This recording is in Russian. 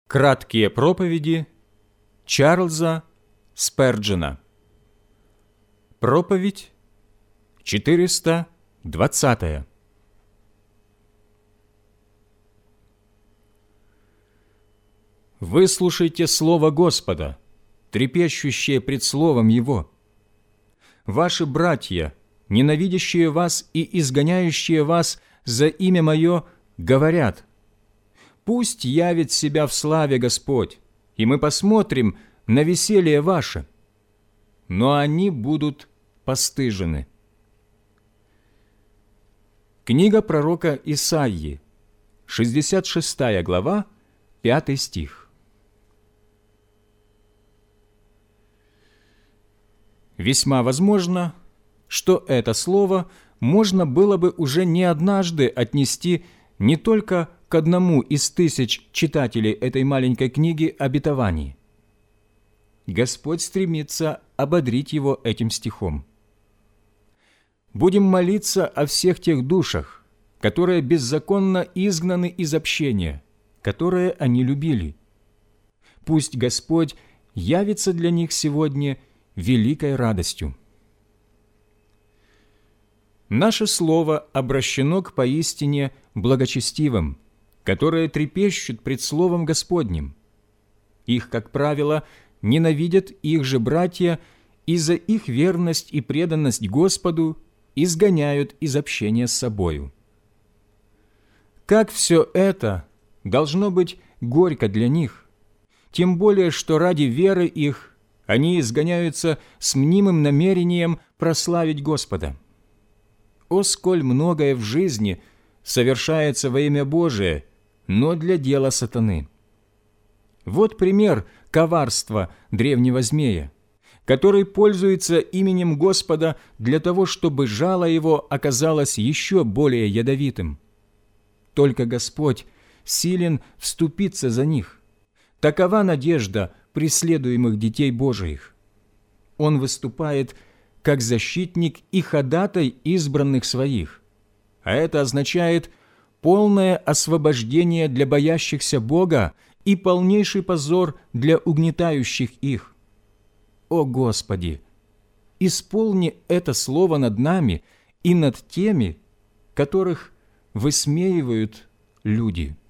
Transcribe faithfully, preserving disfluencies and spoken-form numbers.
Краткие проповеди Чарльза Сперджена. Проповедь четыреста двадцатая. Выслушайте слово Господа, трепещущее пред словом Его. Ваши братья, ненавидящие вас и изгоняющие вас за имя Мое, говорят: пусть явит себя в славе Господь, и мы посмотрим на веселье ваше. Но они будут постыжены. Книга пророка Исаии, шестьдесят шестая глава, пятый стих. Весьма возможно, что это слово можно было бы уже не однажды отнести не только к одному из тысяч читателей этой маленькой книги обетований. Господь стремится ободрить его этим стихом. Будем молиться о всех тех душах, которые беззаконно изгнаны из общения, которое они любили. Пусть Господь явится для них сегодня великой радостью. Наше слово обращено к поистине благочестивым, которые трепещут пред Словом Господним. Их, как правило, ненавидят их же братья, и за их верность и преданность Господу изгоняют из общения с собою. Как все это должно быть горько для них, тем более, что ради веры их они изгоняются с мнимым намерением прославить Господа. О, сколь многое в жизни совершается во имя Божие, но для дела сатаны. Вот пример коварства древнего змея, который пользуется именем Господа для того, чтобы жало его оказалось еще более ядовитым. Только Господь силен вступиться за них. Такова надежда преследуемых детей Божиих. Он выступает как защитник и ходатай избранных своих, а это означает полное освобождение для боящихся Бога и полнейший позор для угнетающих их. О Господи, исполни это слово над нами и над теми, которых высмеивают люди.